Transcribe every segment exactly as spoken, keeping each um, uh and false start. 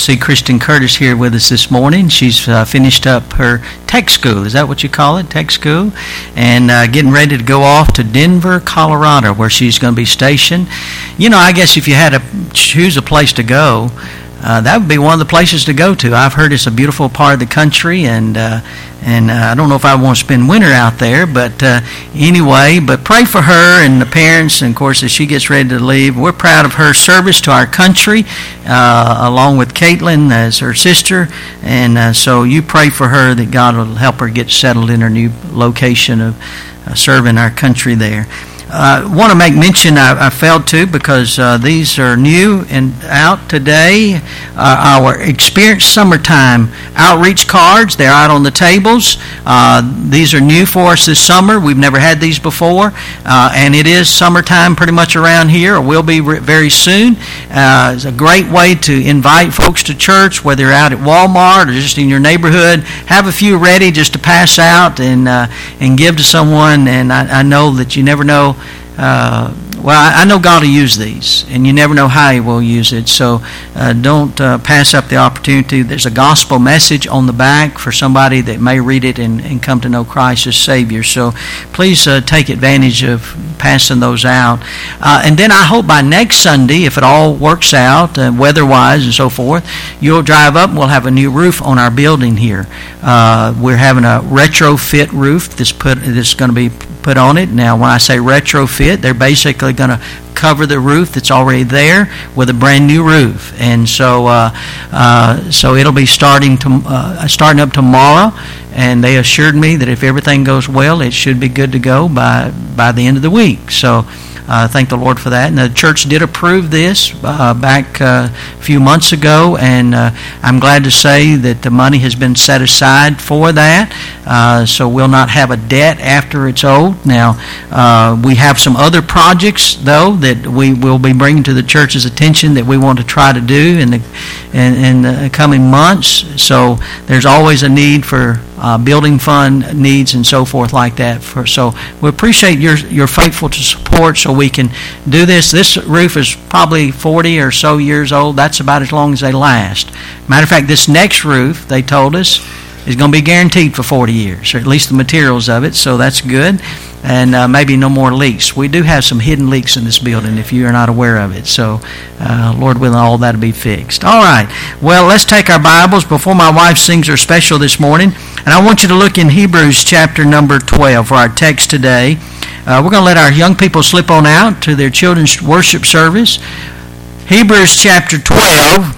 see Kristen Curtis here with us this morning. She's uh, finished up her tech school. Is that what you call it, tech school? And uh, getting ready to go off to Denver, Colorado, where she's going to be stationed. You know, I guess if you had to choose a place to go, uh, that would be one of the places to go to. I've heard it's a beautiful part of the country, and uh, and uh, I don't know if I want to spend winter out there, but uh, anyway, but pray for her and the parents, and of course as she gets ready to leave. We're proud of her service to our country, uh, along with Caitlin as her sister, and uh, so you pray for her that God will help her get settled in her new location of uh, serving our country there. I uh, want to make mention I, I failed to because uh, these are new and out today. Uh, our Experience Summertime outreach cards, they're out on the tables. Uh, these are new for us this summer. We've never had these before. Uh, and it is summertime pretty much around here, or will be re- very soon. Uh, it's a great way to invite folks to church, whether you're out at Walmart or just in your neighborhood. Have a few ready just to pass out and, uh, and give to someone. And I, I know that you never know. Uh, well, I, I know God will use these, and you never know how He will use it. So uh, don't uh, pass up the opportunity. There's a gospel message on the back for somebody that may read it and, and come to know Christ as Savior. So please uh, take advantage of passing those out. Uh, and then I hope by next Sunday, if it all works out, uh, weather-wise and so forth, you'll drive up and we'll have a new roof on our building here. Uh, we're having a retrofit roof that's put that's going to be put on it. Now, when I say retrofit, they're basically going to cover the roof that's already there with a brand new roof, and so uh, uh, so it'll be starting to uh, starting up tomorrow. And they assured me that if everything goes well, it should be good to go by by the end of the week. So. Uh, thank the Lord for that. And the church did approve this uh, back uh, a few months ago, and uh, I'm glad to say that the money has been set aside for that, uh, so we'll not have a debt after it's old. Now, uh, we have some other projects, though, that we will be bringing to the church's attention that we want to try to do in the, in, in the coming months. So there's always a need for Uh, building fund needs and so forth like that. For so we appreciate your your faithful to support so we can do this. This roof is probably forty or so years old. That's about as long as they last. Matter of fact, this next roof, they told us, is going to be guaranteed for forty years, or at least the materials of it, so that's good. And uh, maybe no more leaks. We do have some hidden leaks in this building if you are not aware of it. So, uh, Lord willing, all that will be fixed. All right. Well, let's take our Bibles before my wife sings her special this morning. And I want you to look in Hebrews chapter number twelve for our text today. Uh, we're going to let our young people slip on out to their children's worship service. Hebrews chapter twelve.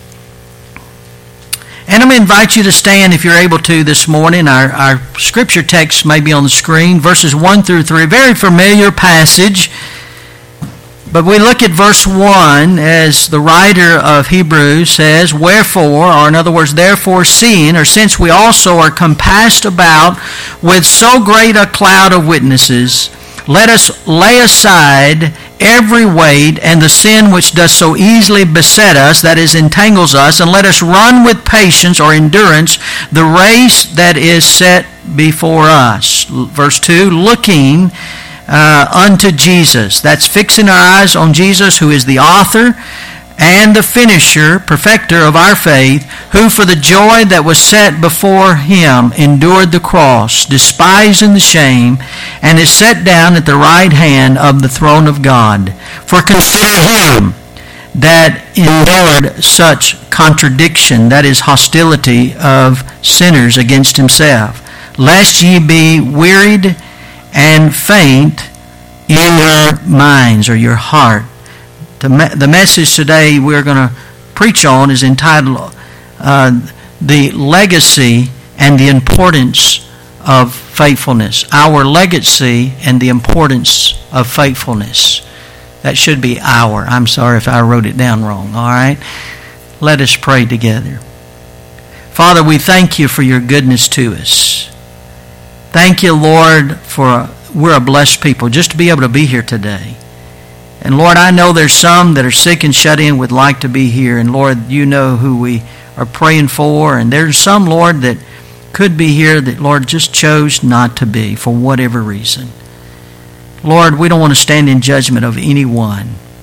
And I'm going to invite you to stand if you're able to this morning. Our, our scripture text may be on the screen, verses one through three. Very familiar passage. But we look at verse one as the writer of Hebrews says, Wherefore, or in other words, therefore seeing, or since we also are compassed about with so great a cloud of witnesses, let us lay aside every weight and the sin which does so easily beset us, that is, entangles us, and let us run with patience or endurance the race that is set before us. Verse two, looking uh, unto Jesus. That's fixing our eyes on Jesus, who is the author and the finisher, perfecter of our faith, who for the joy that was set before him endured the cross, despising the shame, and is set down at the right hand of the throne of God. For consider him that endured such contradiction, that is, hostility of sinners against himself, lest ye be wearied and faint in your minds, or your heart. The message today we're going to preach on is entitled uh, The Legacy and the Importance of Faithfulness. Our legacy and the importance of faithfulness. That should be our. I'm sorry if I wrote it down wrong. All right? Let us pray together. Father, we thank you for your goodness to us. Thank you, Lord, for we're a blessed people just to be able to be here today. And Lord, I know there's some that are sick and shut in would like to be here. And Lord, you know who we are praying for. And there's some, Lord, that could be here that, Lord, just chose not to be for whatever reason. Lord, we don't want to stand in judgment of anyone.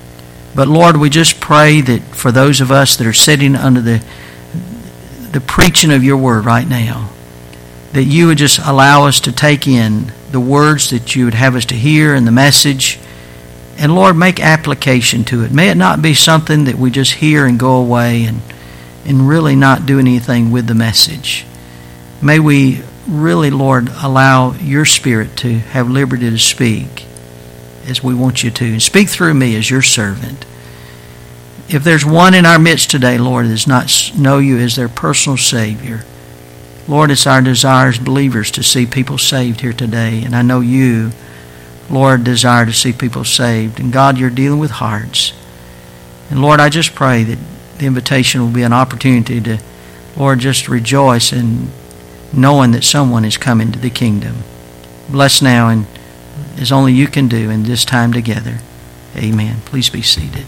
But Lord, we just pray that for those of us that are sitting under the the preaching of your word right now, that you would just allow us to take in the words that you would have us to hear and the message. And Lord, make application to it. May it not be something that we just hear and go away and, and really not do anything with the message. May we really, Lord, allow your Spirit to have liberty to speak as we want you to. And speak through me as your servant. If there's one in our midst today, Lord, that does not know you as their personal Savior, Lord, it's our desire as believers to see people saved here today. And I know you, Lord, desire to see people saved. And God, you're dealing with hearts. And Lord, I just pray that the invitation will be an opportunity to, Lord, just rejoice in knowing that someone is coming to the kingdom. Bless now, and as only you can do in this time together. Amen. Please be seated.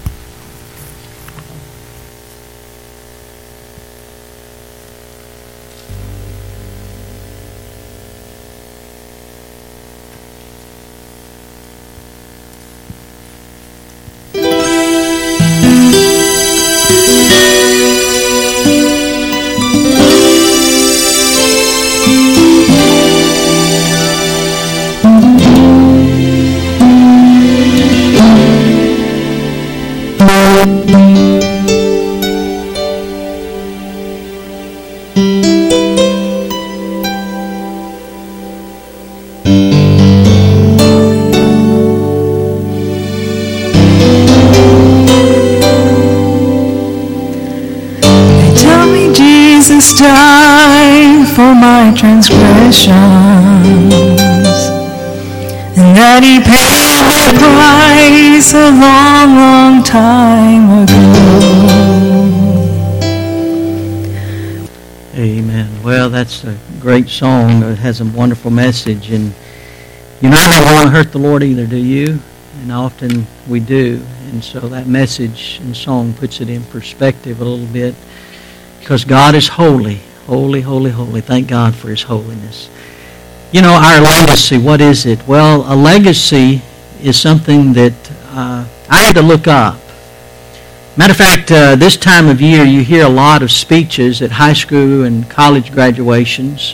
Died for my transgressions, and that he paid the price a long, long time ago. Amen. Well, that's a great song. It has a wonderful message, and you know, I never want to hurt the Lord either, do you? And often we do, and so that message and song puts it in perspective a little bit. Because God is holy, holy, holy, holy. Thank God for His holiness. You know, our legacy, what is it? Well, a legacy is something that uh, I had to look up. Matter of fact, uh, this time of year you hear a lot of speeches at high school and college graduations.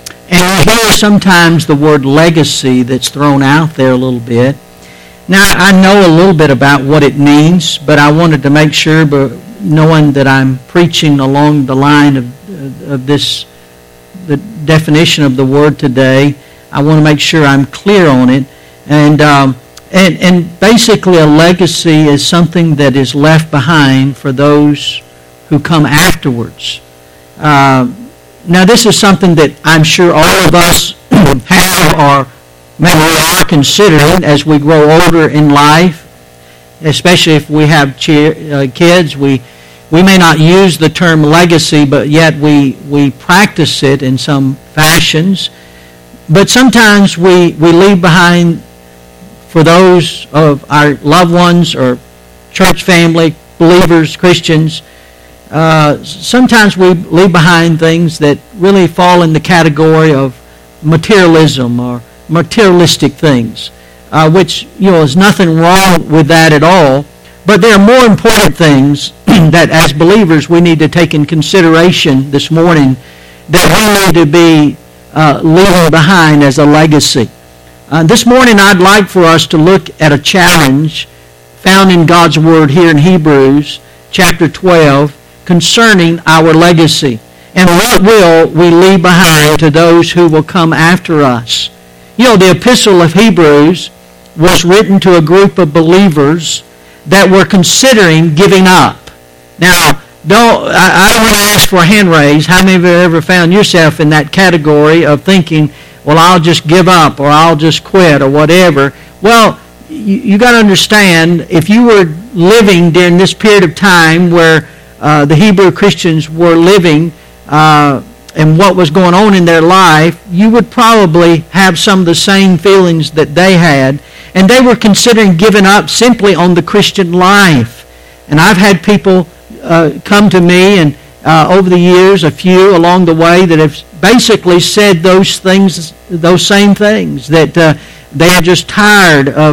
And you hear sometimes the word legacy that's thrown out there a little bit. Now, I know a little bit about what it means, but I wanted to make sure, but knowing that I'm preaching along the line of, of this, the definition of the word today, I want to make sure I'm clear on it. And, um, and, and basically a legacy is something that is left behind for those who come afterwards. Uh, now this is something that I'm sure all of us have or maybe we are considering as we grow older in life. Especially if we have cheer, uh, kids, we we may not use the term legacy, but yet we, we practice it in some fashions. But sometimes we, we leave behind, for those of our loved ones or church family, believers, Christians, uh, sometimes we leave behind things that really fall in the category of materialism or materialistic things. Uh, which, you know, is nothing wrong with that at all. But there are more important things that as believers we need to take in consideration this morning that we need to be uh, leaving behind as a legacy. Uh, this morning I'd like for us to look at a challenge found in God's Word here in Hebrews chapter twelve concerning our legacy. And what will we leave behind to those who will come after us? You know, the Epistle of Hebrews was written to a group of believers that were considering giving up. Now, don't I, I don't want to ask for a hand raise. How many of you have ever found yourself in that category of thinking, well, I'll just give up or I'll just quit or whatever? Well, you, you got to understand, if you were living during this period of time where uh, the Hebrew Christians were living uh, and what was going on in their life, you would probably have some of the same feelings that they had. And they were considering giving up simply on the Christian life. And I've had people uh, come to me and uh, over the years, a few along the way, that have basically said those things, those same things, that uh, they are just tired of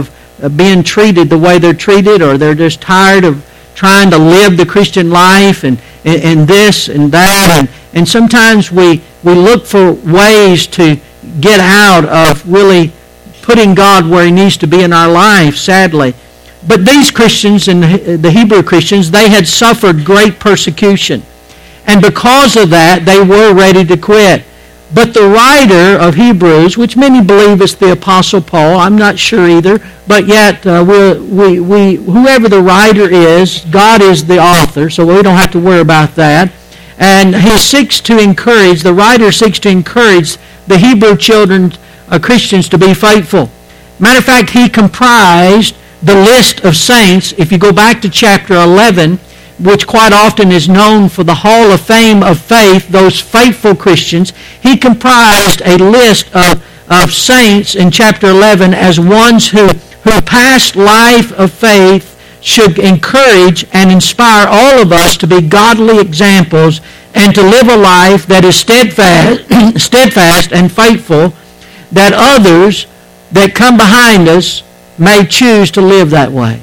being treated the way they're treated, or they're just tired of trying to live the Christian life and, and, and this and that. And, and sometimes we, we look for ways to get out of really putting God where He needs to be in our life, sadly. But these Christians, and the Hebrew Christians, they had suffered great persecution. And because of that, they were ready to quit. But the writer of Hebrews, which many believe is the Apostle Paul, I'm not sure either, but yet uh, we, we, we, whoever the writer is, God is the author, so we don't have to worry about that. And he seeks to encourage, the writer seeks to encourage the Hebrew children, uh, Christians, to be faithful. Matter of fact, he comprised the list of saints. If you go back to chapter eleven, which quite often is known for the Hall of Fame of faith, those faithful Christians, he comprised a list of, of saints in chapter eleven as ones who, who past life of faith should encourage and inspire all of us to be godly examples and to live a life that is steadfast, steadfast and faithful, that others that come behind us may choose to live that way.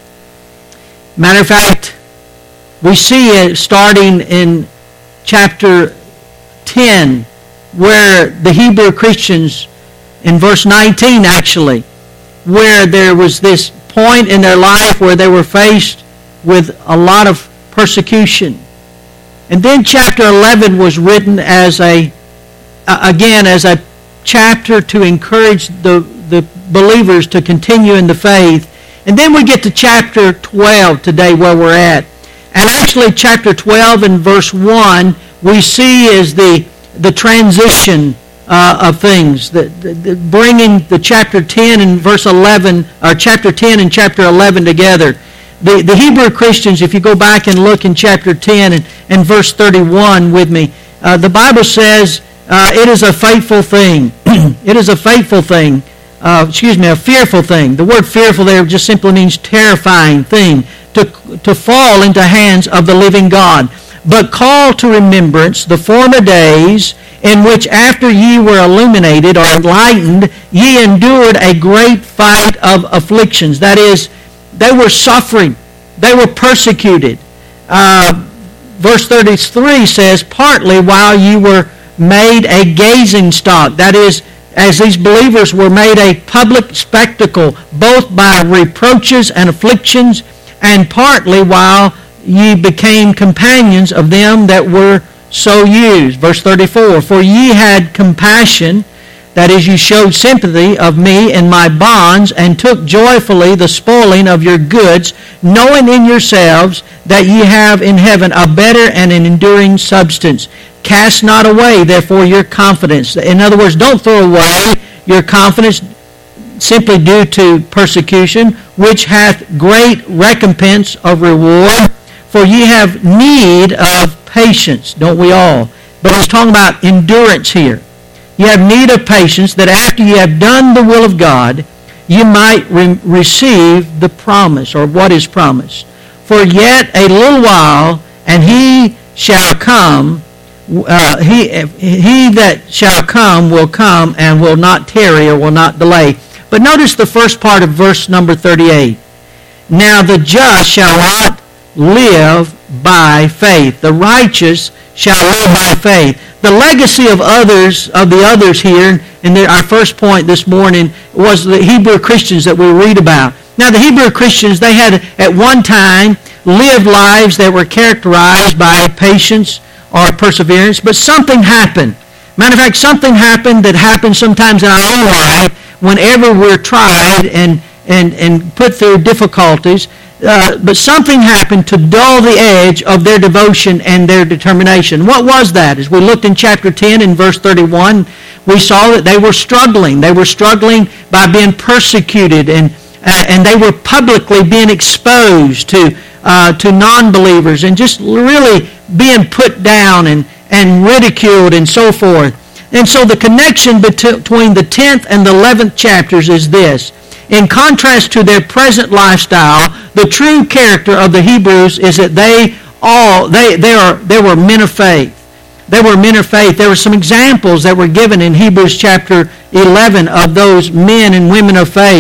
Matter of fact, we see it starting in chapter ten, where the Hebrew Christians, in verse nineteen actually, where there was this point in their life where they were faced with a lot of persecution. And then chapter eleven was written as a, again, as a chapter to encourage the, the believers to continue in the faith. And then we get to chapter twelve today, where we're at. And actually chapter twelve and verse one we see is the, the transition uh, of things, the, the, the bringing the chapter ten and verse eleven, or chapter ten and chapter eleven together. The, the Hebrew Christians, if you go back and look in chapter ten and, and verse thirty-one with me, uh, the Bible says, uh, it is a faithful thing. It is a faithful thing. Uh, excuse me, a fearful thing. The word fearful there just simply means terrifying thing, to, to fall into hands of the living God. But call to remembrance the former days in which after ye were illuminated or enlightened, ye endured a great fight of afflictions. That is, they were suffering. They were persecuted. Uh, verse thirty-three says, partly while ye were made a gazing stock. That is, as these believers were made a public spectacle, both by reproaches and afflictions, and partly while ye became companions of them that were so used. Verse thirty-four, for ye had compassion, that is, you showed sympathy of me in my bonds, and took joyfully the spoiling of your goods, knowing in yourselves that ye have in heaven a better and an enduring substance. Cast not away, therefore, your confidence. In other words, don't throw away your confidence simply due to persecution, which hath great recompense of reward. For ye have need of patience, don't we all? But he's talking about endurance here. You have need of patience, that after you have done the will of God, you might re- receive the promise, or what is promised. For yet a little while, and he shall come, uh, he, he that shall come will come, and will not tarry, or will not delay. But notice the first part of verse number thirty-eight. Now the just shall not live by faith. The righteous shall live by faith. The legacy of others, of the others here, and the, our first point this morning, was the Hebrew Christians that we read about. Now the Hebrew Christians, they had at one time lived lives that were characterized by patience or perseverance, but something happened. Matter of fact, something happened that happens sometimes in our own life whenever we're tried and, and, and put through difficulties. Uh, but something happened to dull the edge of their devotion and their determination. What was that? As we looked in chapter ten in verse thirty-one, we saw that they were struggling. They were struggling by being persecuted, and uh, and they were publicly being exposed to uh, to non-believers, and just really being put down and, and ridiculed and so forth. And so the connection between the tenth and the eleventh chapters is this. In contrast to their present lifestyle, the true character of the Hebrews is that they all they they are they were men of faith. They were men of faith. There were some examples that were given in Hebrews chapter eleven of those men and women of faith.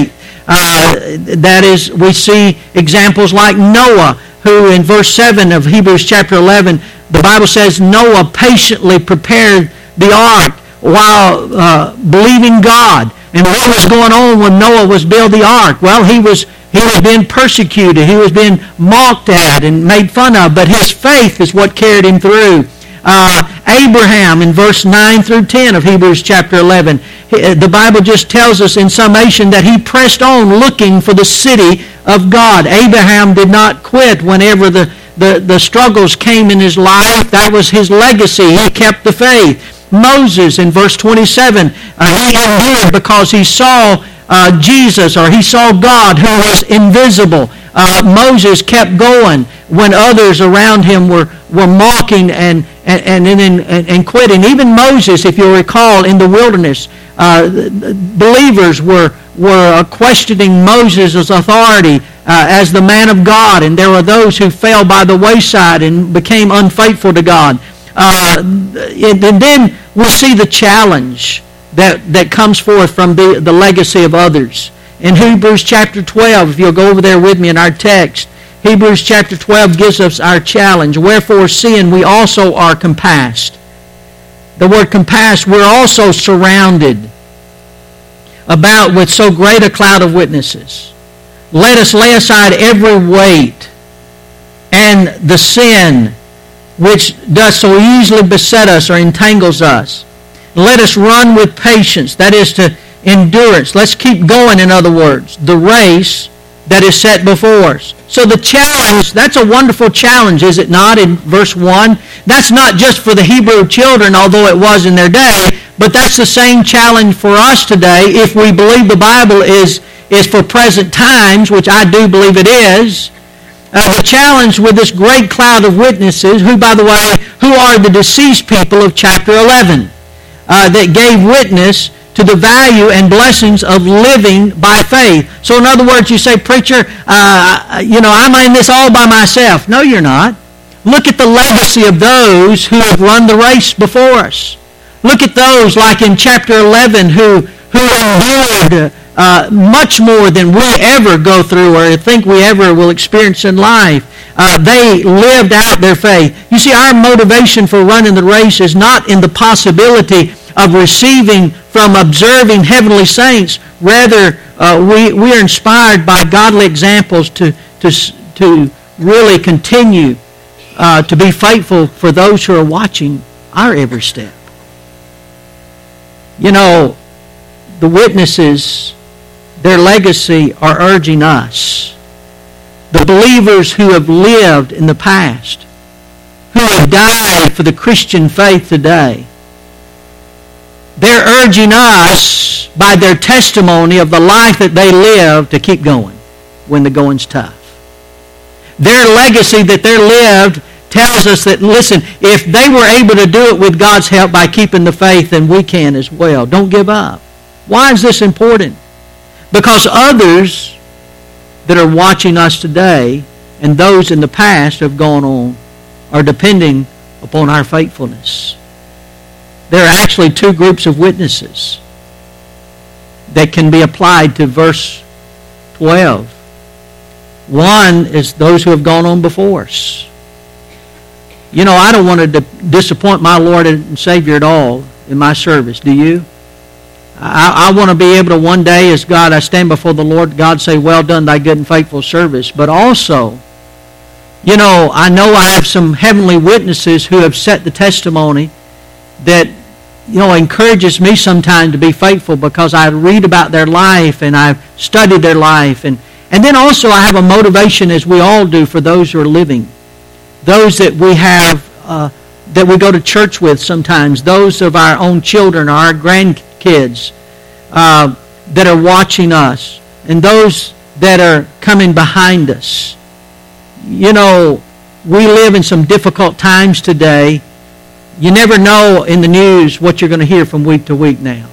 Uh, that is, we see examples like Noah, who in verse seven of Hebrews chapter eleven, the Bible says Noah patiently prepared the ark while uh, believing God. And what was going on when Noah was building the ark? Well, he was he was being persecuted. He was being mocked at and made fun of. But his faith is what carried him through. Uh, Abraham in verse nine through ten of Hebrews chapter eleven, the Bible just tells us in summation that he pressed on looking for the city of God. Abraham did not quit whenever the, the, the struggles came in his life. That was his legacy. He kept the faith. Moses in verse twenty-seven, uh, he endured because he saw uh, Jesus, or he saw God who was invisible. Uh, Moses kept going when others around him were, were mocking and and, and, and, and quitting. Even Moses, if you'll recall, in the wilderness, uh, believers were, were questioning Moses' authority uh, as the man of God, and there were those who fell by the wayside and became unfaithful to God. Uh, and then we'll see the challenge that, that comes forth from the, the legacy of others. In Hebrews chapter twelve, if you'll go over there with me in our text, Hebrews chapter twelve gives us our challenge. Wherefore, seeing we also are compassed. The word compassed, we're also surrounded about with so great a cloud of witnesses. Let us lay aside every weight and the sin which does so easily beset us or entangles us. Let us run with patience, that is to endurance. Let's keep going, in other words, the race that is set before us. So the challenge, that's a wonderful challenge, is it not, in verse one? That's not just for the Hebrew children, although it was in their day, but that's the same challenge for us today if we believe the Bible is, is for present times, which I do believe it is. Uh, the challenge with this great cloud of witnesses, who, by the way, who are the deceased people of chapter eleven, uh, that gave witness to the value and blessings of living by faith. So in other words, you say, preacher, uh, you know, I'm in this all by myself. No, you're not. Look at the legacy of those who have run the race before us. Look at those like in chapter eleven who, who endured uh, much more than we ever go through or think we ever will experience in life. Uh, they lived out their faith. You see, our motivation for running the race is not in the possibility of receiving from observing heavenly saints. Rather, uh, we, we are inspired by godly examples to, to, to really continue uh, to be faithful for those who are watching our every step. You know, the witnesses, their legacy are urging us. The believers who have lived in the past, who have died for the Christian faith today, they're urging us by their testimony of the life that they live to keep going when the going's tough. Their legacy that they lived tells us that, listen, if they were able to do it with God's help by keeping the faith, then we can as well. Don't give up. Why is this important? Because others that are watching us today and those in the past have gone on are depending upon our faithfulness. There are actually two groups of witnesses that can be applied to verse twelve. One is those who have gone on before us. You know, I don't want to disappoint my Lord and Savior at all in my service. Do you? I, I want to be able to one day, as God, I stand before the Lord, God say, well done, thy good and faithful service. But also, you know, I know I have some heavenly witnesses who have set the testimony that, you know, encourages me sometimes to be faithful because I read about their life and I've studied their life. And, and then also I have a motivation, as we all do, for those who are living. Those that we have, uh, that we go to church with sometimes. Those of our own children or our grandkids uh, that are watching us. And those that are coming behind us. You know, we live in some difficult times today. You never know in the news what you're going to hear from week to week now.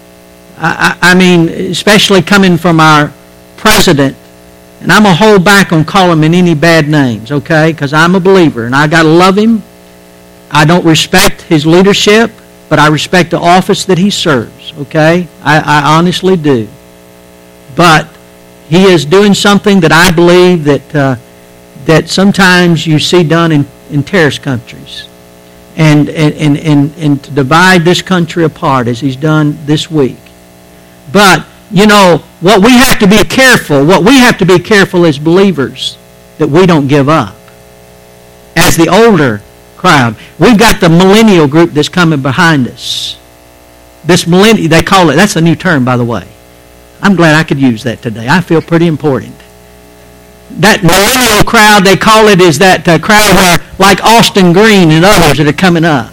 I, I, I mean, especially coming from our president. And I'm going to hold back on calling him any bad names, okay? Because I'm a believer, and I got to love him. I don't respect his leadership, but I respect the office that he serves, okay? I, I honestly do. But He is doing something that I believe that uh, that sometimes you see done in, in terrorist countries. And, and, and, and to divide this country apart as he's done this week. But, you know, what we have to be careful, what we have to be careful as believers, that we don't give up. As the older crowd, we've got the millennial group that's coming behind us. This millennial, they call it, that's a new term, by the way. I'm glad I could use that today. I feel pretty important. That millennial crowd, they call it, is that uh, crowd where, like Austin Green and others that are coming up.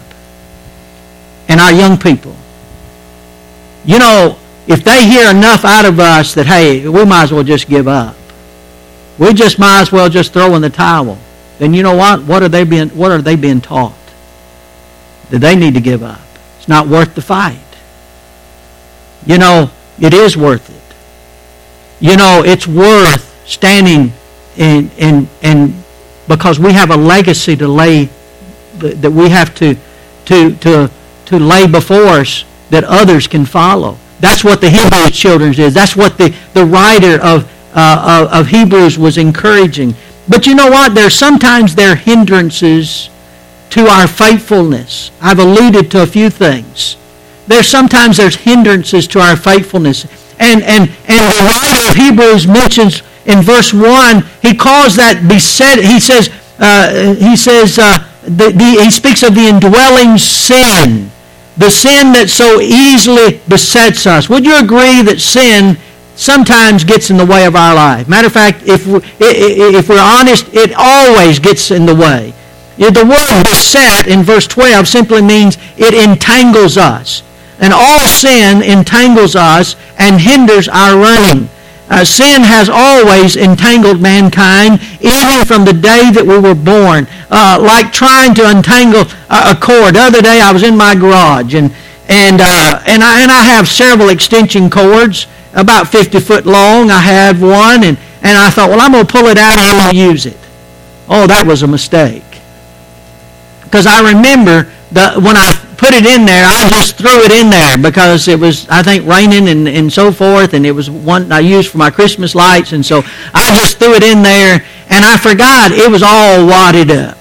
And our young people. You know, if they hear enough out of us that, hey, we might as well just give up. We just might as well just throw in the towel. Then you know what? What are they being, what are they being taught? That they need to give up. It's not worth the fight. You know, it is worth it. You know, it's worth standing in, in, in because we have a legacy to lay, that we have to, to, to, to lay before us that others can follow. That's what the Hebrews children did. That's what the, the writer of, uh, of, of Hebrews was encouraging. But you know what? There's sometimes there are hindrances to our faithfulness. I've alluded to a few things. There's sometimes there's hindrances to our faithfulness. And, and, and the writer of Hebrews mentions in verse one, he calls that beset. He says, uh, he says, uh, the, the, he speaks of the indwelling sin, the sin that so easily besets us. Would you agree that sin sometimes gets in the way of our life? Matter of fact, if we, if we're honest, it always gets in the way. The word beset in verse twelve simply means it entangles us. And all sin entangles us and hinders our running. Uh, sin has always entangled mankind, even from the day that we were born. Uh, like trying to untangle a, a cord. The other day I was in my garage, and and uh, and I and I have several extension cords, about fifty foot long. I had one, and and I thought, well, I'm going to pull it out and I'm going to use it. Oh, that was a mistake. Because I remember the when I put it in there, I just threw it in there because it was, I think, raining and, and so forth, and it was one I used for my Christmas lights, and so I just threw it in there, and I forgot it was all wadded up.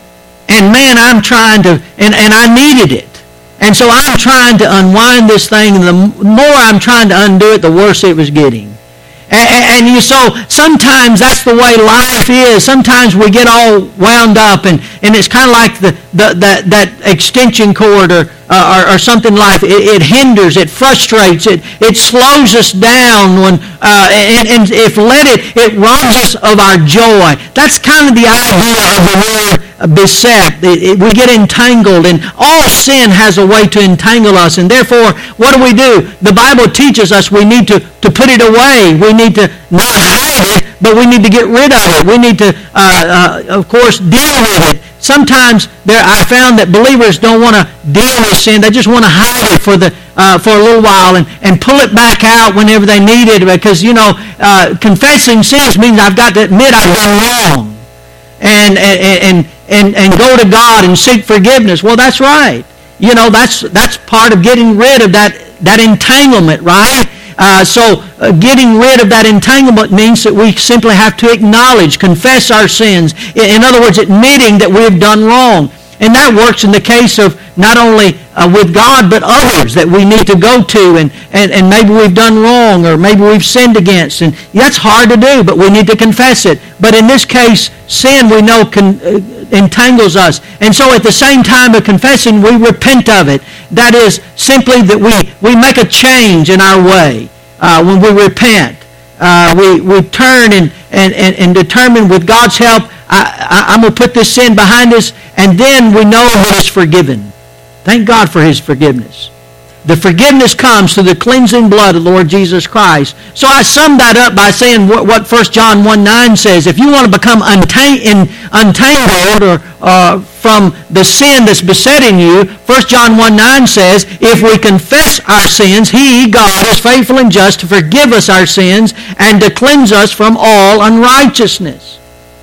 And man, I'm trying to, and, and I needed it. And so I'm trying to unwind this thing, and the more I'm trying to undo it, the worse it was getting. And, and you so sometimes that's the way life is. Sometimes we get all wound up, and, and it's kind of like the, the that that extension cord or uh, or, or something like it, it hinders, it frustrates, it it slows us down when uh, and, and if let it it robs us of our joy. That's kind of the idea of the word beset. It, it, we get entangled, and all sin has a way to entangle us, and therefore, what do we do? The Bible teaches us we need to, to put it away. We need to not hide it, but we need to get rid of it. We need to, uh, uh, of course, deal with it. Sometimes there, I found that believers don't want to deal with sin. They just want to hide it for the uh, for a little while and, and pull it back out whenever they need it, because, you know, uh, confessing sins means I've got to admit I've done wrong. And and and and go to God and seek forgiveness. Well, that's right. You know, that's that's part of getting rid of that that entanglement, right? Uh, so uh, getting rid of that entanglement means that we simply have to acknowledge, confess our sins. In, in other words, admitting that we have done wrong. And that works in the case of not only uh, with God, but others that we need to go to, and, and, and maybe we've done wrong, or maybe we've sinned against. And that's hard to do, but we need to confess it. But in this case, sin, we know, can, uh, entangles us. And so at the same time of confessing, we repent of it. That is simply that we, we make a change in our way. Uh, when we repent, uh, we, we turn and, and, and, and determine with God's help, I, I, I'm going to put this sin behind us, and then we know that it's forgiven. Thank God for His forgiveness. The forgiveness comes through the cleansing blood of the Lord Jesus Christ. So I sum that up by saying what, what First John one nine says. If you want to become untang- in, untangled or, uh, from the sin that's besetting you, First John one nine says, if we confess our sins, He, God, is faithful and just to forgive us our sins and to cleanse us from all unrighteousness.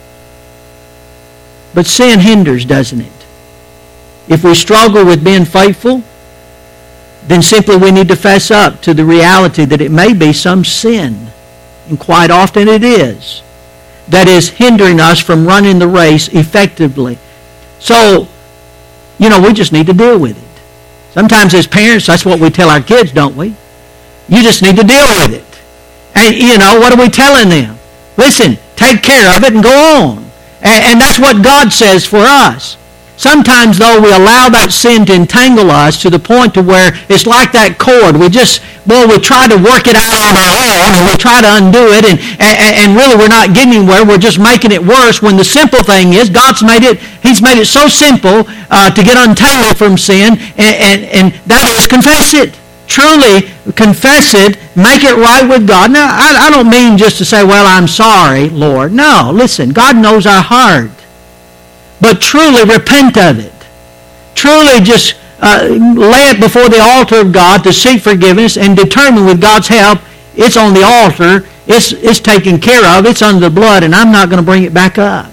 But sin hinders, doesn't it? If we struggle with being faithful, then simply we need to fess up to the reality that it may be some sin and quite often it is, that is hindering us from running the race effectively. So, you know, we just need to deal with it. Sometimes as parents, that's what we tell our kids, don't we? You just need to deal with it. And, you know, what are we telling them? Listen, take care of it and go on. And, and that's what God says for us. Sometimes, though, we allow that sin to entangle us to the point to where it's like that cord. We just, boy, we try to work it out on our own, and we try to undo it, and, and, and really we're not getting anywhere. We're just making it worse, when the simple thing is God's made it, He's made it so simple uh, to get untangled from sin, and, and, and that is confess it. Truly confess it, make it right with God. Now, I, I don't mean just to say, well, I'm sorry, Lord. No, listen, God knows our heart. But truly repent of it. Truly just uh, lay it before the altar of God to seek forgiveness and determine with God's help, it's on the altar, it's, it's taken care of, it's under the blood, and I'm not going to bring it back up.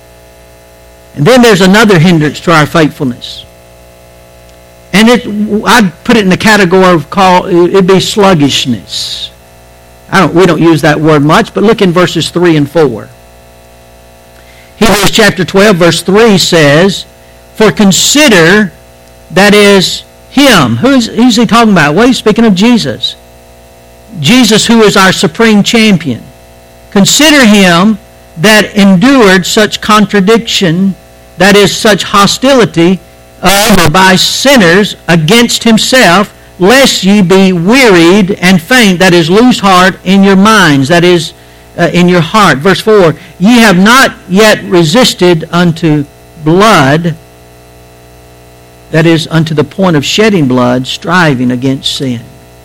And then there's another hindrance to our faithfulness. And it, I'd put it in the category of call, it'd be sluggishness. I don't, we don't use that word much, but look in verses three and four. Hebrews chapter twelve, verse three says, for consider, that is, Him. Who is who's he talking about? Well, he's speaking of Jesus. Jesus, who is our supreme champion. Consider Him that endured such contradiction, that is, such hostility of or by sinners against Himself, lest ye be wearied and faint, that is, lose heart in your minds, that is, Uh, in your heart. Verse four, ye have not yet resisted unto blood, that is, unto the point of shedding blood, striving against sin.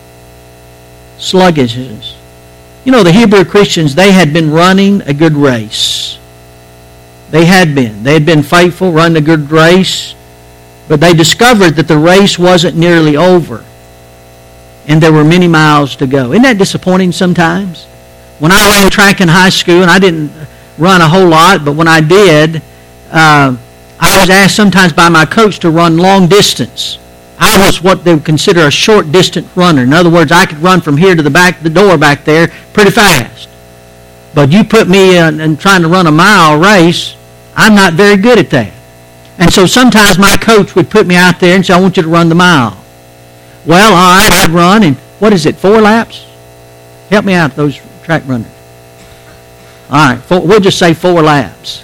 Sluggishness. You know, the Hebrew Christians, they had been running a good race. They had been. They had been faithful, running a good race, but they discovered that the race wasn't nearly over, and there were many miles to go. Isn't that disappointing sometimes? When I ran track in high school, and I didn't run a whole lot, but when I did, uh, I was asked sometimes by my coach to run long distance. I was what they would consider a short distance runner. In other words, I could run from here to the back, the door back there pretty fast. But you put me in, in trying to run a mile race, I'm not very good at that. And so sometimes my coach would put me out there and say, I want you to run the mile. Well, all right, I'd run, and what is it, four laps? Help me out, those track runners. All right, four, we'll just say four laps.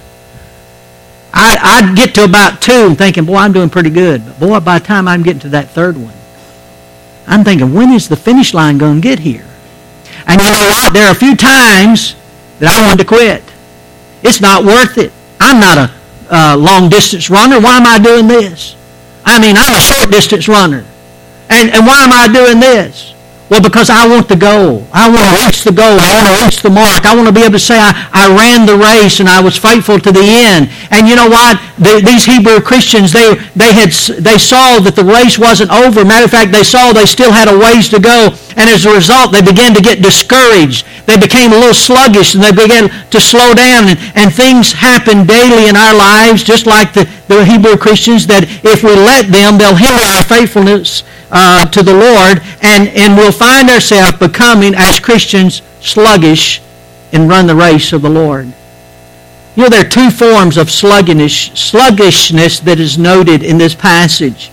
I, I'd get to about two and thinking, boy, I'm doing pretty good. But boy, by the time I'm getting to that third one, I'm thinking, when is the finish line going to get here? And you know what? There are a few times that I wanted to quit. It's not worth it. I'm not a uh, long-distance runner. Why am I doing this? I mean, I'm a short-distance runner. And, and why am I doing this? Well, because I want the goal. I want to reach the goal. I want to reach the mark. I want to be able to say I, I ran the race and I was faithful to the end. And you know what? The, these Hebrew Christians, they they had they saw that the race wasn't over. Matter of fact, they saw they still had a ways to go. And as a result, they began to get discouraged. They became a little sluggish, and they began to slow down. And, and things happen daily in our lives, just like the, the Hebrew Christians, that if we let them, they'll hinder our faithfulness Uh, to the Lord, and, and we'll find ourselves becoming, as Christians, sluggish and run the race of the Lord. You know, there are two forms of sluggishness, sluggishness that is noted in this passage.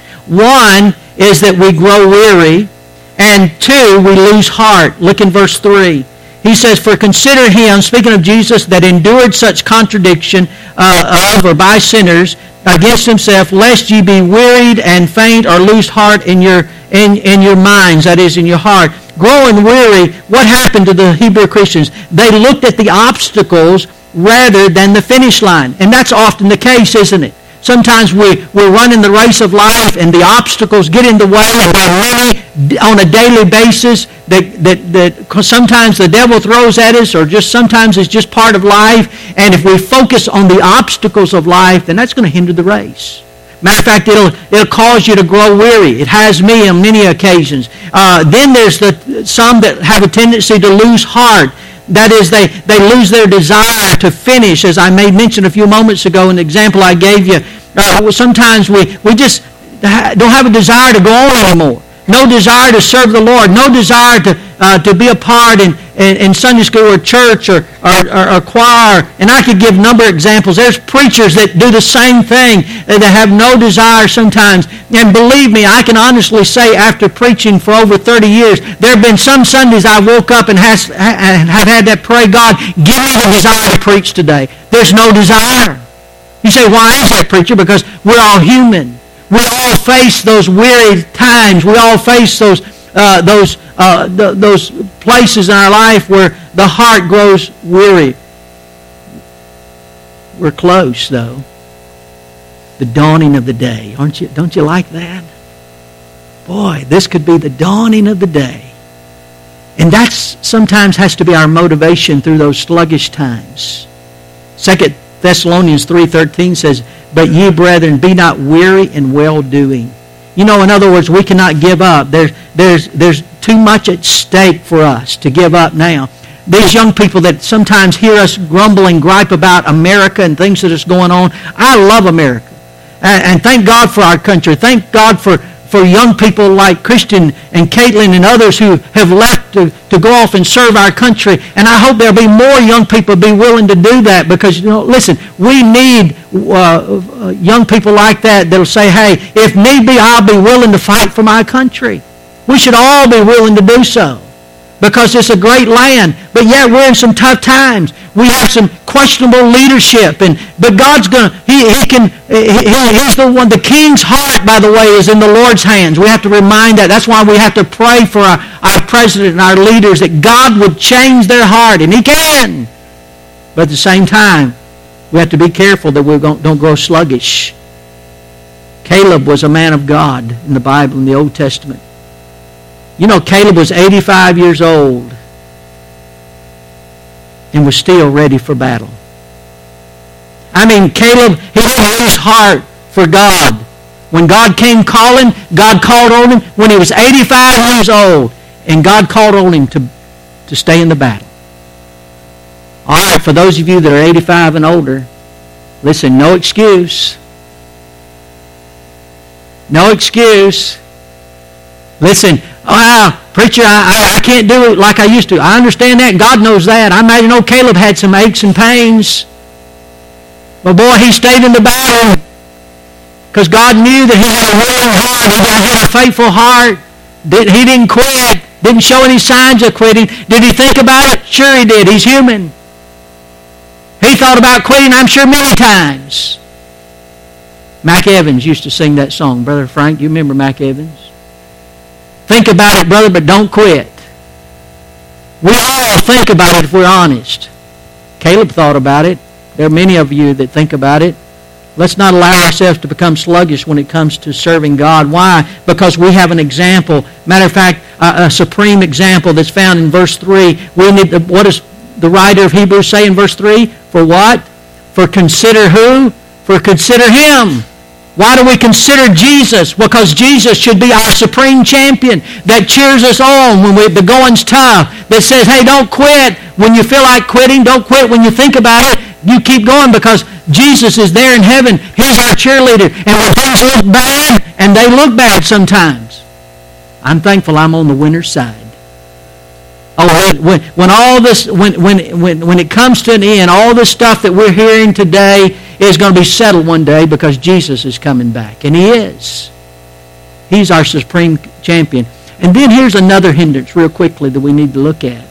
One is that we grow weary, and two, we lose heart. Look in verse three. He says, for consider Him, speaking of Jesus, that endured such contradiction uh, of or by sinners against Himself, lest ye be wearied and faint or lose heart in your in, in your minds, that is, in your heart. Growing weary, what happened to the Hebrew Christians? They looked at the obstacles rather than the finish line. And that's often the case, isn't it? Sometimes we, we're running the race of life and the obstacles get in the way, and there are many on a daily basis that, that, that sometimes the devil throws at us, or just sometimes it's just part of life. And if we focus on the obstacles of life, then that's going to hinder the race. Matter of fact, it'll, it'll cause you to grow weary. It has me on many occasions. Uh, then there's the some that have a tendency to lose heart. That is, they, they lose their desire to finish, as I made mention a few moments ago in the example I gave you. Uh, sometimes we, we just don't have a desire to go on anymore. No desire to serve the Lord. No desire to, uh, to be a part in, in, in Sunday school or church or, or, or, or choir. And I could give a number of examples. There's preachers that do the same thing, that have no desire sometimes. And believe me, I can honestly say after preaching for over thirty years, there have been some Sundays I woke up and has, have had that pray, God, give me the desire to preach today. There's no desire. You say, why is that, preacher? Because we're all human. We all face those weary times. We all face those uh, those uh, th- those places in our life where the heart grows weary. We're close, though. The dawning of the day. Aren't you? Don't you like that? Boy, this could be the dawning of the day. And that sometimes has to be our motivation through those sluggish times. Second Thessalonians three thirteen says, but ye, brethren, be not weary in well-doing. You know, in other words, we cannot give up. There's, there's, there's too much at stake for us to give up now. These young people that sometimes hear us grumble and gripe about America and things that is going on, I love America. And, and thank God for our country. Thank God for, for young people like Christian and Caitlin and others who have left to, to go off and serve our country. And I hope there'll be more young people be willing to do that because, you know, listen, we need uh, young people like that that'll say, hey, if need be, I'll be willing to fight for my country. We should all be willing to do so because it's a great land. But yet we're in some tough times. We have some questionable leadership, and but God's going to, he, he can, he, he's the one, the king's heart, by the way, is in the Lord's hands. We have to remind that. That's why we have to pray for our, our president and our leaders that God would change their heart, and he can. But at the same time, we have to be careful that we don't grow sluggish. Caleb was a man of God in the Bible, in the Old Testament. You know, Caleb was eighty-five years old and was still ready for battle. I mean, Caleb, he had his heart for God. When God came calling, God called on him when he was eighty-five years old, and God called on him to, to stay in the battle. All right, for those of you that are eighty-five and older, listen, no excuse. No excuse. Listen, wow, preacher, I, I, I can't do it like I used to. I understand that. God knows that. I imagine old Caleb had some aches and pains. But boy, he stayed in the battle because God knew that he had a willing heart. He had a faithful heart. He didn't quit. Didn't show any signs of quitting. Did he think about it? Sure he did. He's human. He thought about quitting, I'm sure, many times. Mac Evans used to sing that song. Brother Frank, you remember Mac Evans? Think about it, brother, but don't quit. We all think about it if we're honest. Caleb thought about it. There are many of you that think about it. Let's not allow ourselves to become sluggish when it comes to serving God. Why? Because we have an example. Matter of fact, a, a supreme example that's found in verse three. We need to, what does the writer of Hebrews say in verse three? For what? For consider who? For consider him. Why do we consider Jesus? Because Jesus should be our supreme champion that cheers us on when we, the going's tough, that says, hey, don't quit when you feel like quitting. Don't quit when you think about it. You keep going because Jesus is there in heaven. He's our cheerleader. And when things look bad, and they look bad sometimes, I'm thankful I'm on the winner's side. Oh, when, when all this, when, when, when, when it comes to an end, all this stuff that we're hearing today is going to be settled one day because Jesus is coming back. And he is. He's our supreme champion. And then here's another hindrance real quickly that we need to look at.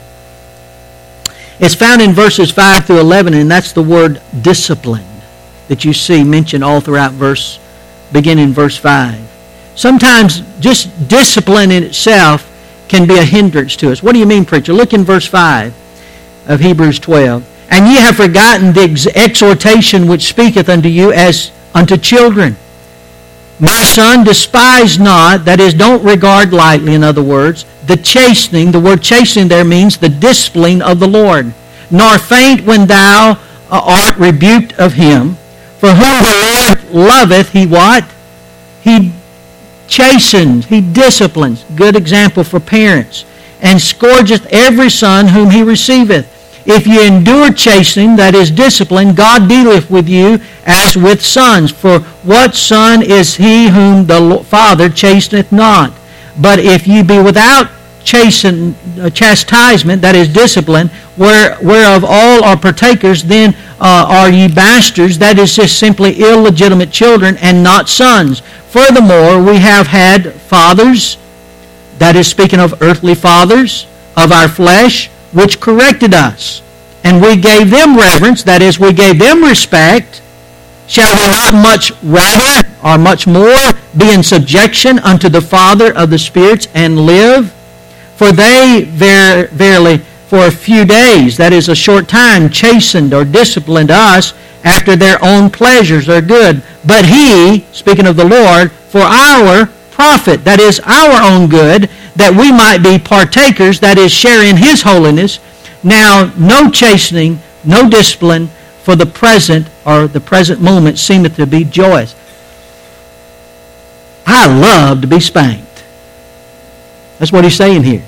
It's found in verses five through eleven, and that's the word discipline that you see mentioned all throughout verse, beginning in verse five. Sometimes just discipline in itself can be a hindrance to us. What do you mean, preacher? Look in verse five of Hebrews twelve. And ye have forgotten the ex- exhortation which speaketh unto you as unto children. My son, despise not, that is, don't regard lightly, in other words, the chastening. The word chastening there means the discipline of the Lord. Nor faint when thou art rebuked of him. For whom the Lord loveth, he what? He chastens, he disciplines. Good example for parents. And scourgeth every son whom he receiveth. If ye endure chastening, that is discipline, God dealeth with you as with sons. For what son is he whom the Father chasteneth not? But if ye be without chasten, uh, chastisement, that is discipline, where, whereof all are partakers, then uh, are ye bastards, that is just simply illegitimate children and not sons. Furthermore, we have had fathers, that is speaking of earthly fathers, of our flesh, which corrected us. And we gave them reverence, that is, we gave them respect. Shall we not much rather, or much more, be in subjection unto the Father of the spirits and live? For they ver- verily for a few days, that is a short time, chastened or disciplined us after their own pleasures are good. But he, speaking of the Lord, for our profit, that is our own good, that we might be partakers, that is share in his holiness. Now no chastening, no discipline for the present or the present moment seemeth to be joyous. I love to be spanked. That's what he's saying here.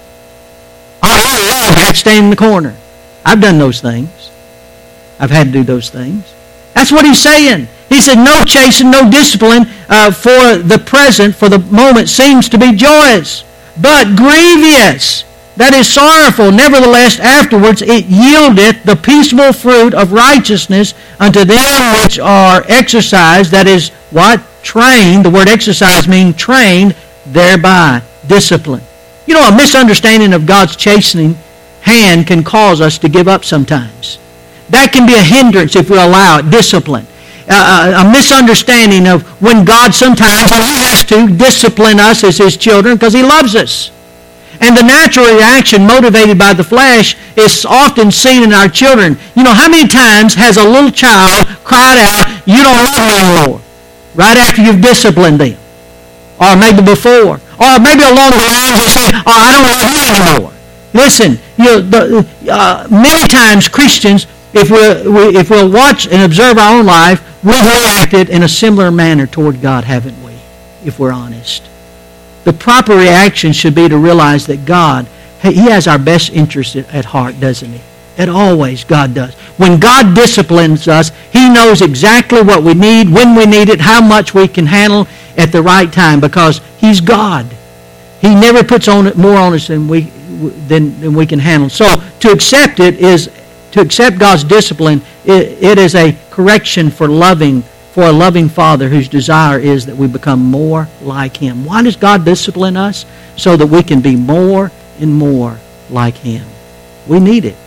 I love to have to stand in the corner. I've done those things. I've had to do those things. That's what he's saying. He said, no chastening, no discipline uh, for the present, for the moment seems to be joyous, but grievous. That is sorrowful. Nevertheless, afterwards it yieldeth the peaceable fruit of righteousness unto them which are exercised. That is what? Trained. The word exercise means trained thereby. Discipline. You know, a misunderstanding of God's chastening hand can cause us to give up sometimes. That can be a hindrance if we allow it. Discipline. Uh, a misunderstanding of when God sometimes, and He has to, discipline us as His children because He loves us. And the natural reaction motivated by the flesh is often seen in our children. You know, how many times has a little child cried out, you don't love me anymore, right after you've disciplined them? Or maybe before. Or maybe along the lines they say, oh, I don't love you anymore. Listen, you know, the, uh, many times Christians, if, we're, we, if we'll watch and observe our own life, we've reacted in a similar manner toward God, haven't we, if we're honest? The proper reaction should be to realize that God, He has our best interest at heart, doesn't He? It always, God does. When God disciplines us, He knows exactly what we need, when we need it, how much we can handle at the right time, because He's God. He never puts on it more on us than we than, than we can handle. So to accept it is to accept God's discipline. It, it is a correction for loving. For a loving Father whose desire is that we become more like Him. Why does God discipline us? So that we can be more and more like Him. We need it.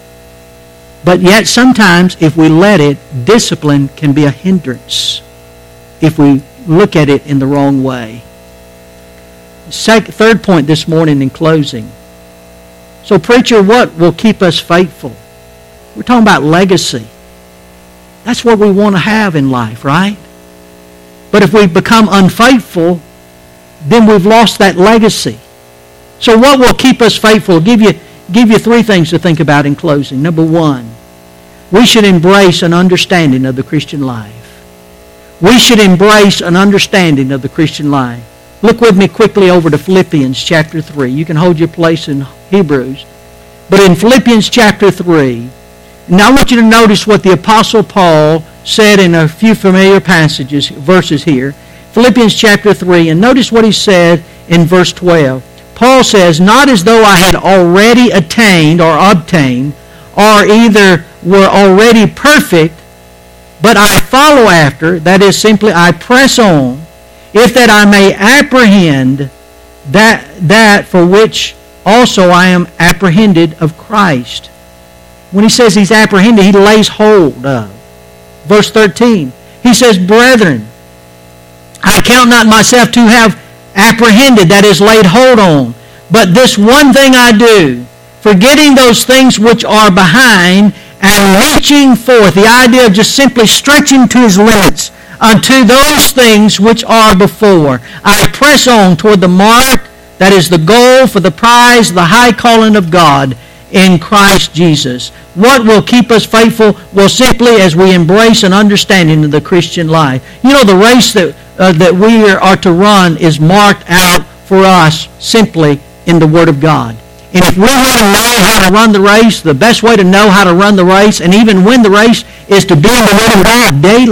But yet sometimes if we let it, discipline can be a hindrance if we look at it in the wrong way. Second, third point this morning in closing. So preacher, what will keep us faithful? We're talking about legacy. That's what we want to have in life, right? But if we become unfaithful, then we've lost that legacy. So what will keep us faithful? I'll give you, give you three things to think about in closing. Number one, we should embrace an understanding of the Christian life. We should embrace an understanding of the Christian life. Look with me quickly over to Philippians chapter three. You can hold your place in Hebrews. But in Philippians chapter three, now I want you to notice what the Apostle Paul said in a few familiar passages, verses here. Philippians chapter three, and notice what he said in verse twelve. Paul says, not as though I had already attained or obtained, or either were already perfect, but I follow after, that is simply I press on, if that I may apprehend that, that for which also I am apprehended of Christ. When he says he's apprehended, he lays hold of. Verse thirteen, he says, brethren, I count not myself to have apprehended, that is laid hold on, but this one thing I do, forgetting those things which are behind and reaching forth, the idea of just simply stretching to his limits, unto those things which are before. I press on toward the mark, that is the goal for the prize, the high calling of God in Christ Jesus. What will keep us faithful? Well, simply as we embrace an understanding of the Christian life. You know, the race that uh, that we are to run is marked out for us simply in the Word of God. And if we want to know how to run the race, the best way to know how to run the race and even win the race is to be in the Word of God daily.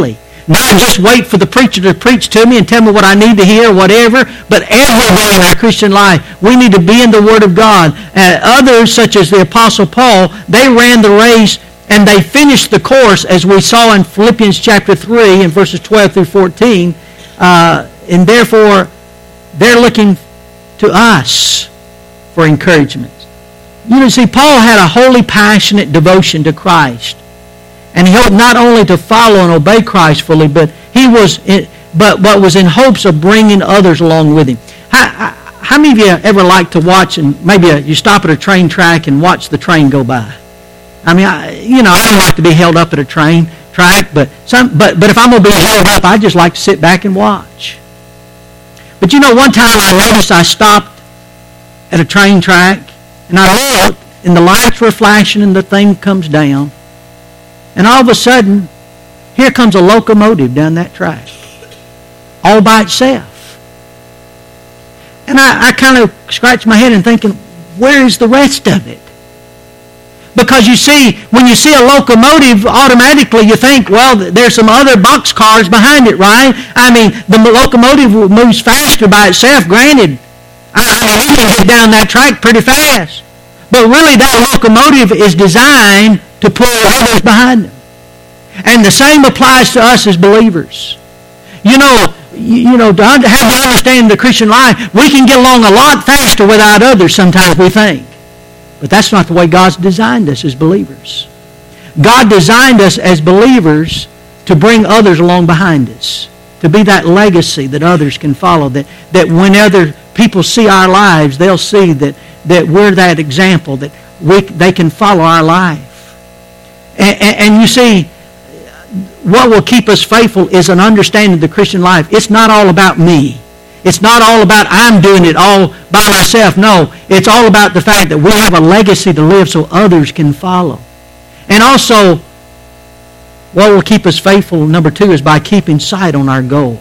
Not just wait for the preacher to preach to me and tell me what I need to hear or whatever, but every day in our Christian life, we need to be in the Word of God. Uh, others, such as the Apostle Paul, they ran the race and they finished the course, as we saw in Philippians chapter three, in verses twelve through fourteen. Uh, and therefore, they're looking to us for encouragement. You know, see, Paul had a holy, passionate devotion to Christ. And he hoped not only to follow and obey Christ fully, but he was, in, but but was in hopes of bringing others along with him. How, how many of you ever like to watch, and maybe you stop at a train track and watch the train go by? I mean, I, you know, I don't like to be held up at a train track, but some, but but if I'm going to be held up, I just like to sit back and watch. But you know, one time I noticed I stopped at a train track, and I looked, and the lights were flashing, and the thing comes down. And all of a sudden, here comes a locomotive down that track, all by itself. And I, I kind of scratched my head and thinking, where is the rest of it? Because you see, when you see a locomotive, automatically you think, well, there's some other boxcars behind it, right? I mean, the locomotive moves faster by itself, granted. I, I mean, you can get down that track pretty fast. But really, that locomotive is designed to pull others behind them. And the same applies to us as believers. You know, you know, to have to understand the Christian life, we can get along a lot faster without others sometimes, we think. But that's not the way God's designed us as believers. God designed us as believers to bring others along behind us, to be that legacy that others can follow, that, that when other people see our lives, they'll see that, that we're that example, that we, they can follow our life. And, and, and you see, what will keep us faithful is an understanding of the Christian life. It's not all about me. It's not all about I'm doing it all by myself. No, it's all about the fact that we have a legacy to live so others can follow. And also, what will keep us faithful, number two, is by keeping sight on our goal.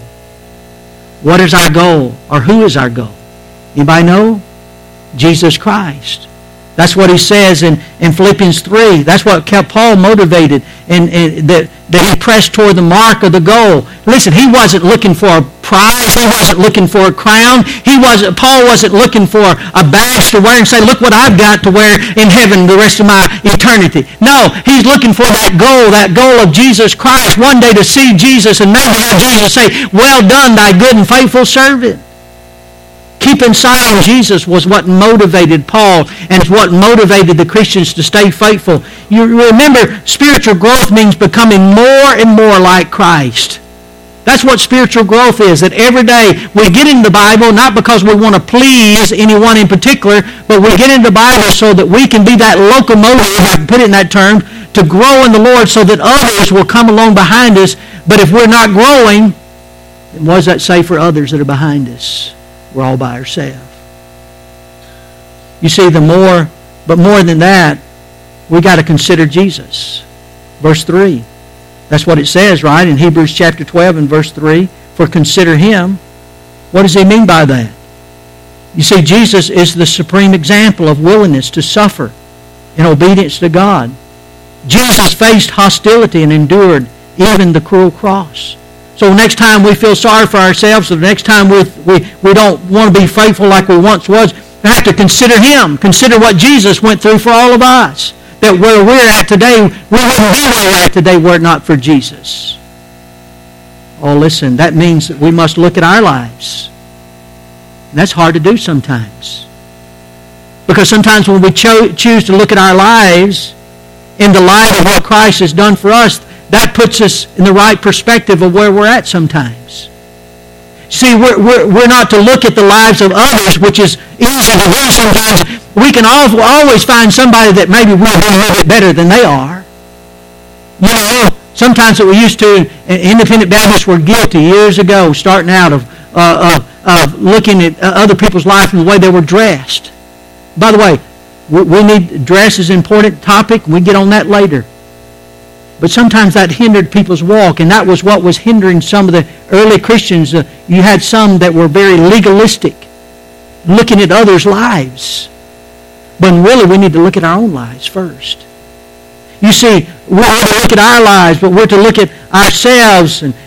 What is our goal? Or who is our goal? Anybody know? Jesus Christ. That's what he says in, in Philippians three. That's what kept Paul motivated, and, and that, that he pressed toward the mark of the goal. Listen, he wasn't looking for a prize. He wasn't looking for a crown. He wasn't. Paul wasn't looking for a badge to wear and say, look what I've got to wear in heaven the rest of my eternity. No, he's looking for that goal, that goal of Jesus Christ, one day to see Jesus and maybe have Jesus say, well done, thy good and faithful servant. Keeping sight on Jesus was what motivated Paul, and it's what motivated the Christians to stay faithful. You remember, spiritual growth means becoming more and more like Christ. That's what spiritual growth is, that every day we get into the Bible, not because we want to please anyone in particular, but we get into the Bible so that we can be that locomotive, if I can put it in that term, to grow in the Lord so that others will come along behind us. But if we're not growing, then what does that say for others that are behind us? We're all by ourselves. You see, the more, but more than that, we got to consider Jesus. Verse three. That's what it says, right? In Hebrews chapter twelve and verse three. For consider him. What does he mean by that? You see, Jesus is the supreme example of willingness to suffer in obedience to God. Jesus faced hostility and endured even the cruel cross. So next time we feel sorry for ourselves, or the next time we, we, we don't want to be faithful like we once was, we have to consider him. Consider what Jesus went through for all of us. That where we're at today, we wouldn't be where we're at today were it not for Jesus. Oh, listen, that means that we must look at our lives. And that's hard to do sometimes. Because sometimes when we cho- choose to look at our lives in the light of what Christ has done for us, that puts us in the right perspective of where we're at sometimes. See, we're, we're, we're not to look at the lives of others, which is easy to do sometimes. We can always find somebody that maybe we're doing a little bit better than they are. You know, sometimes what we used to, independent Baptists were guilty years ago, starting out of, uh, of, of looking at other people's life and the way they were dressed. By the way, we, we need, dress is an important topic. We get on that later. But sometimes that hindered people's walk, and that was what was hindering some of the early Christians. Uh, you had some that were very legalistic, looking at others' lives. But really, we need to look at our own lives first. You see, we're to look at our lives, but we're to look at ourselves and,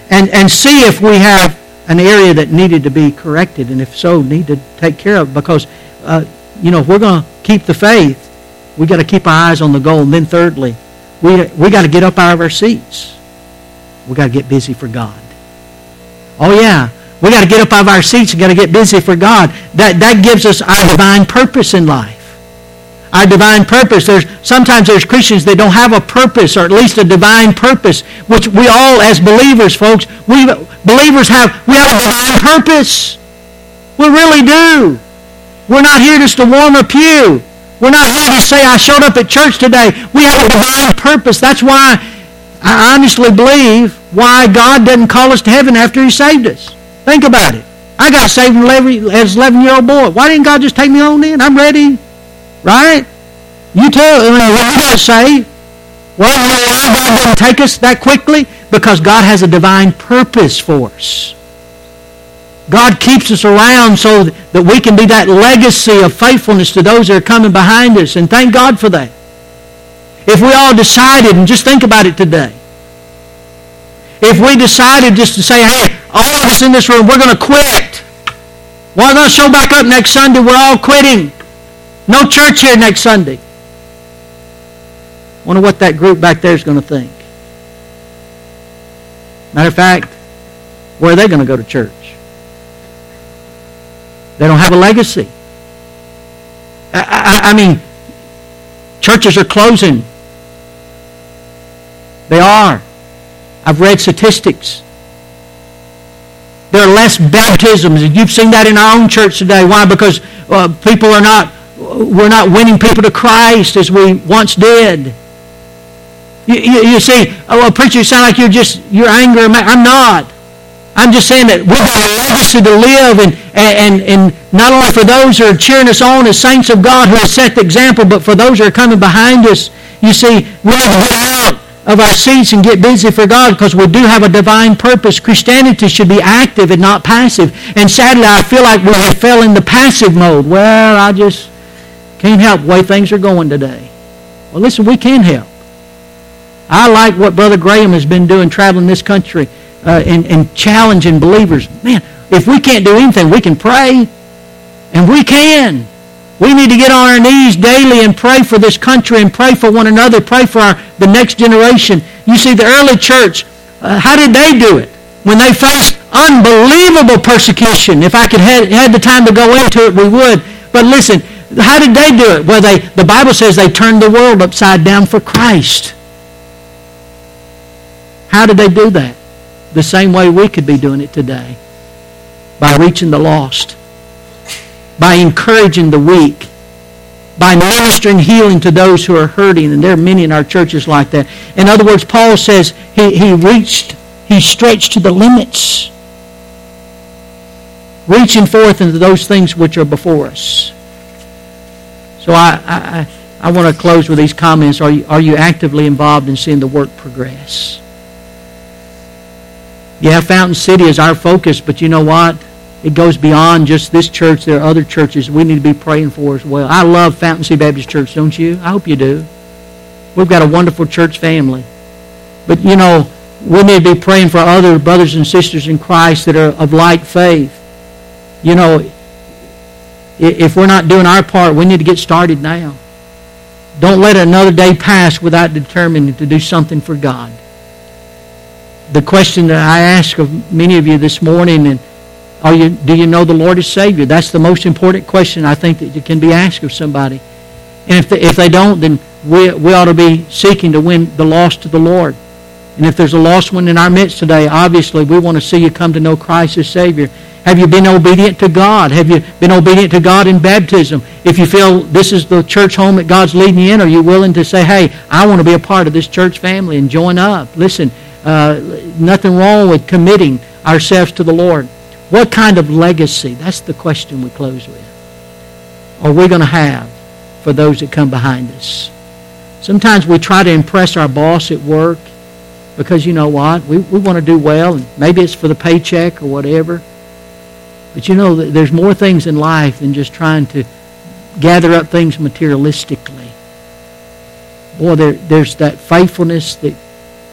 and, and see if we have an area that needed to be corrected, and if so, need to take care of. Because, uh, you know, if we're going to keep the faith, we got to keep our eyes on the goal. And then thirdly, we we got to get up out of our seats. We got to get busy for God. Oh yeah, we got to get up out of our seats and got to get busy for God. That that gives us our divine purpose in life. Our divine purpose. There's sometimes there's Christians that don't have a purpose, or at least a divine purpose, which we all, as believers, folks, we believers have we have a divine purpose. We really do. We're not here just to warm a pew. We're not here to say, I showed up at church today. We have a divine purpose. That's why I honestly believe why God doesn't call us to heaven after He saved us. Think about it. I got saved as an eleven-year-old boy. Why didn't God just take me on in? I'm ready. Right? You tell, I mean, what you got to say? Well, you know why God doesn't take us that quickly? Because God has a divine purpose for us. God keeps us around so that we can be that legacy of faithfulness to those that are coming behind us. And thank God for that. If we all decided, and just think about it today, if we decided just to say, hey, all of us in this room, we're going to quit. We're going to show back up next Sunday. We're all quitting. No church here next Sunday. Wonder what that group back there is going to think. Matter of fact, where are they going to go to church? They don't have a legacy. I, I, I mean, churches are closing. They are. I've read statistics. There are less baptisms. You've seen that in our own church today. Why? Because uh, people are not, we're not winning people to Christ as we once did. You, you, you see, oh, well, preacher, you sound like you're just, you're angry. I'm not. I'm just saying that we've got a legacy to live, and, and, and not only for those who are cheering us on as saints of God who have set the example, but for those who are coming behind us. You see, we have to get out of our seats and get busy for God, because we do have a divine purpose. Christianity should be active and not passive. And sadly, I feel like we have fell into passive mode. Well, I just can't help the way things are going today. Well, listen, we can help. I like what Brother Graham has been doing, traveling this country uh, and, and challenging believers. Man, if we can't do anything, we can pray. And we can. We need to get on our knees daily and pray for this country and pray for one another, pray for our, the next generation. You see, the early church, uh, how did they do it? When they faced unbelievable persecution. If I could had, had the time to go into it, we would. But listen, how did they do it? Well, they, the Bible says they turned the world upside down for Christ. How did they do that? The same way we could be doing it today. By reaching the lost. By encouraging the weak. By ministering healing to those who are hurting. And there are many in our churches like that. In other words, Paul says he, he reached, he stretched to the limits. Reaching forth into those things which are before us. So I, I, I want to close with these comments. Are you, are you actively involved in seeing the work progress? Yeah, Fountain City is our focus, but you know what? It goes beyond just this church. There are other churches we need to be praying for as well. I love Fountain City Baptist Church, don't you? I hope you do. We've got a wonderful church family. But, you know, we need to be praying for other brothers and sisters in Christ that are of like faith. You know, if we're not doing our part, we need to get started now. Don't let another day pass without determining to do something for God. The question that I ask of many of you this morning, and are you, do you know the Lord as Savior? That's the most important question I think that can be asked of somebody. And if they, if they don't, then we, we ought to be seeking to win the lost to the Lord. And if there's a lost one in our midst today, obviously we want to see you come to know Christ as Savior. Have you been obedient to God? Have you been obedient to God in baptism? If you feel this is the church home that God's leading you in, are you willing to say, hey, I want to be a part of this church family and join up? Listen, uh, nothing wrong with committing ourselves to the Lord. What kind of legacy? That's the question we close with. Are we going to have for those that come behind us? Sometimes we try to impress our boss at work because, you know what, we, we want to do well, and maybe it's for the paycheck or whatever. But you know, there's more things in life than just trying to gather up things materialistically. Boy, there, there's that faithfulness that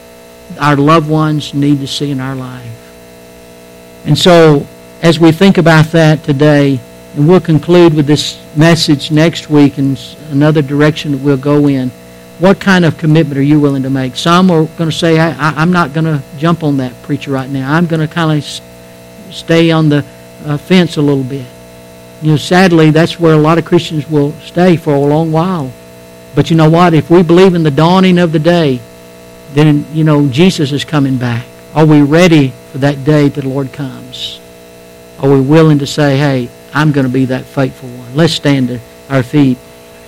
our loved ones need to see in our life. And so, as we think about that today, and we'll conclude with this message next week in another direction that we'll go in, what kind of commitment are you willing to make? Some are going to say, I, I, I'm not going to jump on that preacher right now. I'm going to kind of stay on the uh, fence a little bit. You know, sadly, that's where a lot of Christians will stay for a long while. But you know what? If we believe in the dawning of the day, then, you know, Jesus is coming back. Are we ready for that day that the Lord comes? Are we willing to say, hey, I'm going to be that faithful one? Let's stand to our feet.